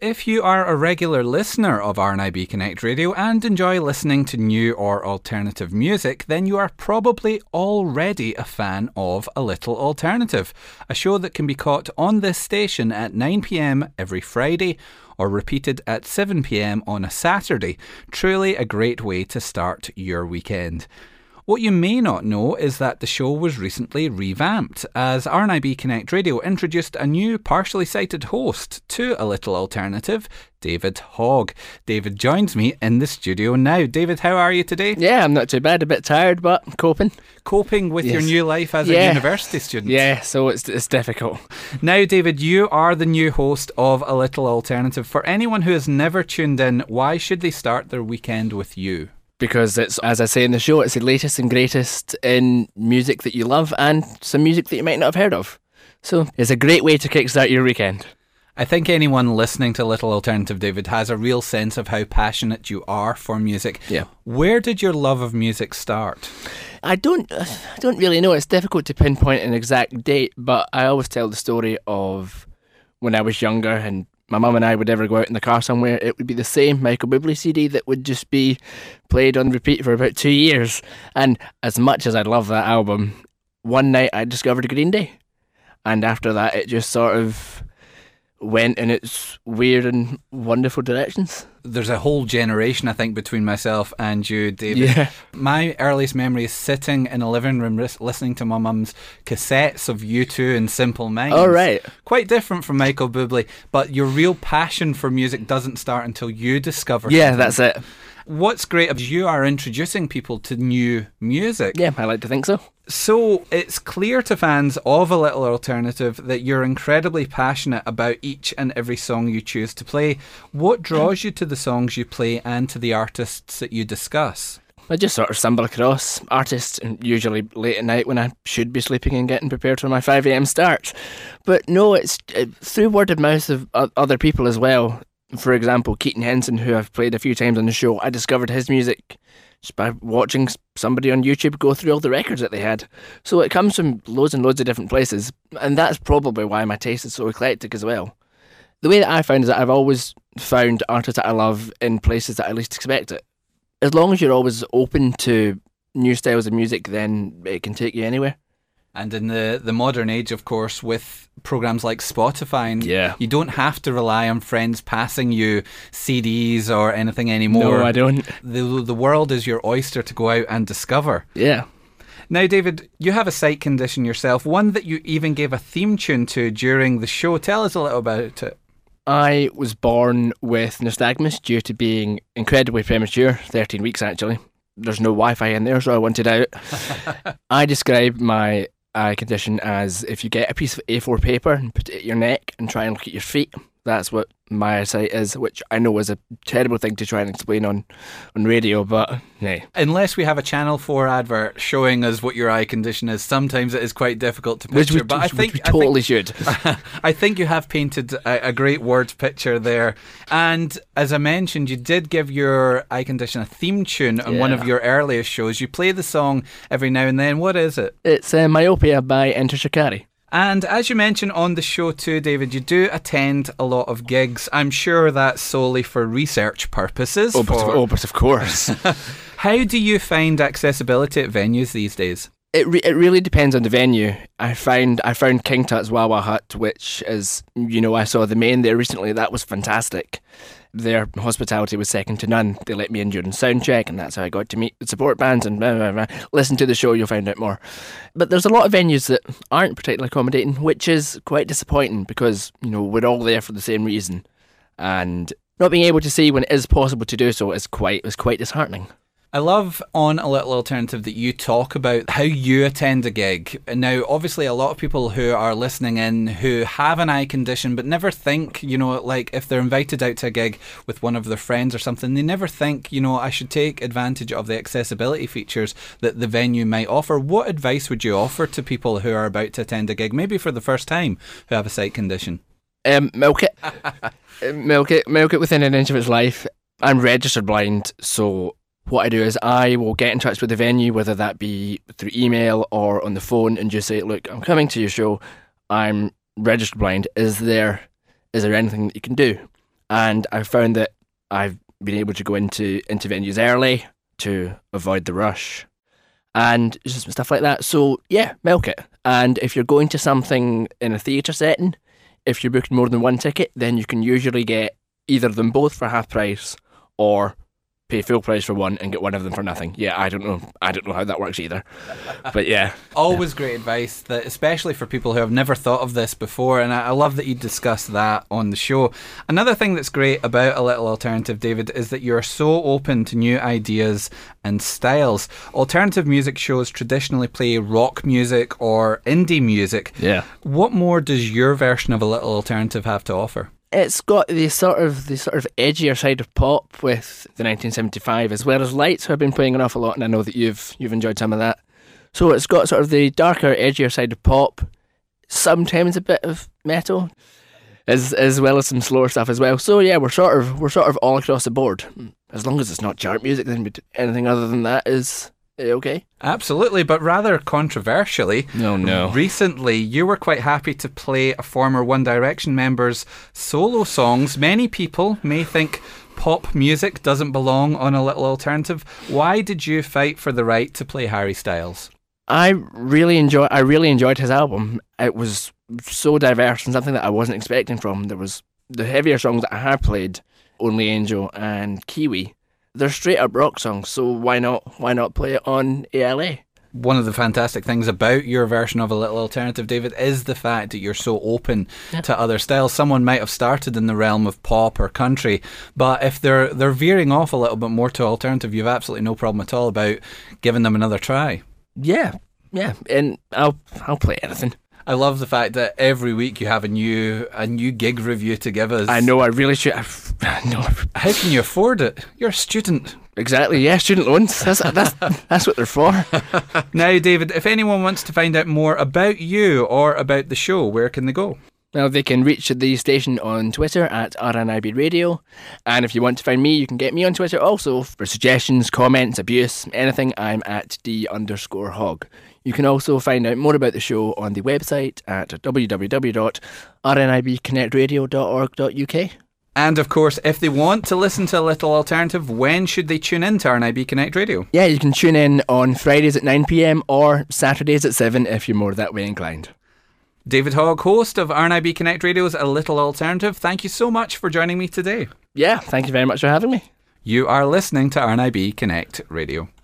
If you are a regular listener of RNIB Connect Radio and enjoy listening to new or alternative music, then you are probably already a fan of A Little Alternative, a show that can be caught on this station at 9 p.m. every Friday or repeated at 7 p.m. on a Saturday. Truly a great way to start your weekend. What you may not know is that the show was recently revamped, as RNIB Connect Radio introduced a new partially sighted host to A Little Alternative, David Hogg. David joins me in the studio now. David, how are you today? Yeah, I'm not too bad. A bit tired, but coping. Coping with your new life as a university student? Yeah, so it's difficult. Now, David, you are the new host of A Little Alternative. For anyone who has never tuned in, why should they start their weekend with you? Because it's, as I say in the show, it's the latest and greatest in music that you love and some music that you might not have heard of. So it's a great way to kickstart your weekend. I think anyone listening to Little Alternative, David, has a real sense of how passionate you are for music. Yeah. Where did your love of music start? I don't really know. It's difficult to pinpoint an exact date, but I always tell the story of when I was younger and my mum and I would ever go out in the car somewhere, it would be the same Michael Bublé CD that would just be played on repeat for about 2 years. And as much as I love that album, one night I discovered Green Day. And after that, it just sort of went in its weird and wonderful directions. There's a whole generation, I think, between myself and you, David. Yeah. My earliest memory is sitting in a living room listening to my mum's cassettes of U2 and Simple Minds. Oh, right. Quite different from Michael Bublé, but your real passion for music doesn't start until you discover Yeah, something. that's it. What's great is you are introducing people to new music. Yeah, I like to think so. So it's clear to fans of A Little Alternative that you're incredibly passionate about each and every song you choose to play. What draws you to the songs you play and to the artists that you discuss? I just sort of stumble across artists, usually late at night when I should be sleeping and getting prepared for my 5 a.m. start. But no, it's through word of mouth of other people as well. For example, Keaton Henson, who I've played a few times on the show, I discovered his music just by watching somebody on YouTube go through all the records that they had. So it comes from loads and loads of different places, and that's probably why my taste is so eclectic as well. The way that I found is that I've always found artists that I love in places that I least expect it. As long as you're always open to new styles of music, then it can take you anywhere. And in the modern age, of course, with programs like Spotify, Yeah. you don't have to rely on friends passing you CDs or anything anymore. No, I don't. The world is your oyster to go out and discover. Yeah. Now, David, you have a sight condition yourself, one that you even gave a theme tune to during the show. Tell us a little about it. I was born with nystagmus due to being incredibly premature, 13 weeks actually. There's no Wi-Fi in there, so I wanted out. I describe my eye condition as if you get a piece of A4 paper and put it at your neck and try and look at your feet. That's what my eyesight is, which I know is a terrible thing to try and explain on radio, but hey. Unless we have a Channel 4 advert showing us what your eye condition is, sometimes it is quite difficult to picture. But I think we totally should. I think you have painted a great word picture there. And as I mentioned, you did give your eye condition a theme tune on one of your earliest shows. You play the song every now and then. What is it? It's Myopia by Enter Shikari. And as you mentioned on the show too, David, you do attend a lot of gigs. I'm sure that's solely for research purposes. But of course. How do you find accessibility at venues these days? It really depends on the venue. I found King Tut's Wawa Hut, which is, I saw the main there recently. That was fantastic. Their hospitality was second to none. They let me in during sound check, and that's how I got to meet the support bands and blah, blah, blah. Listen to the show, you'll find out more. But there's a lot of venues that aren't particularly accommodating, which is quite disappointing because, we're all there for the same reason. And not being able to see when it is possible to do so is quite disheartening. I love on A Little Alternative that you talk about how you attend a gig. Now, obviously, a lot of people who are listening in who have an eye condition but never think, like if they're invited out to a gig with one of their friends or something, they never think, I should take advantage of the accessibility features that the venue might offer. What advice would you offer to people who are about to attend a gig, maybe for the first time, who have a sight condition? Milk it. Milk it within an inch of its life. I'm registered blind, so what I do is I will get in touch with the venue, whether that be through email or on the phone, and just say, look, I'm coming to your show, I'm registered blind, is there anything that you can do? and I found that I've been able to go into venues early to avoid the rush and just stuff like that. So yeah, milk it. And if you're going to something in a theatre setting, if you're booking more than one ticket, then you can usually get either of them both for half price or pay full price for one and get one of them for nothing. Yeah, I don't know how that works either. But yeah. Always great advice, that especially for people who have never thought of this before, and I love that you discussed that on the show. Another thing that's great about A Little Alternative, David, is that you're so open to new ideas and styles. Alternative music shows traditionally play rock music or indie music. Yeah. What more does your version of A Little Alternative have to offer? It's got the sort of edgier side of pop with the 1975, as well as Lights, who I've been playing an awful lot, and I know that you've enjoyed some of that. So it's got sort of the darker, edgier side of pop, sometimes a bit of metal, as well as some slower stuff as well. So yeah, we're sort of all across the board. As long as it's not chart music, then anything other than that is okay. Absolutely, but rather controversially, no. Recently you were quite happy to play a former One Direction member's solo songs. Many people may think pop music doesn't belong on A Little Alternative. Why did you fight for the right to play Harry Styles? I really enjoyed his album. It was so diverse and something that I wasn't expecting from. There was the heavier songs that I have played, Only Angel and Kiwi. They're straight up rock songs, so why not play it on ALA? One of the fantastic things about your version of A Little Alternative, David, is the fact that you're so open to other styles. Someone might have started in the realm of pop or country, but if they're veering off a little bit more to alternative, you've absolutely no problem at all about giving them another try. Yeah, and I'll play anything. I love the fact that every week you have a new gig review to give us. I know, I really should. How can you afford it? You're a student. Exactly, yeah, student loans. That's what they're for. Now, David, if anyone wants to find out more about you or about the show, where can they go? Well, they can reach the station on Twitter at RNIB Radio. And if you want to find me, you can get me on Twitter also. For suggestions, comments, abuse, anything, I'm at D_hog. You can also find out more about the show on the website at www.rnibconnectradio.org.uk. And of course, if they want to listen to A Little Alternative, when should they tune in to RNIB Connect Radio? Yeah, you can tune in on Fridays at 9 PM or Saturdays at 7 if you're more that way inclined. David Hogg, host of RNIB Connect Radio's A Little Alternative, thank you so much for joining me today. Yeah, thank you very much for having me. You are listening to RNIB Connect Radio.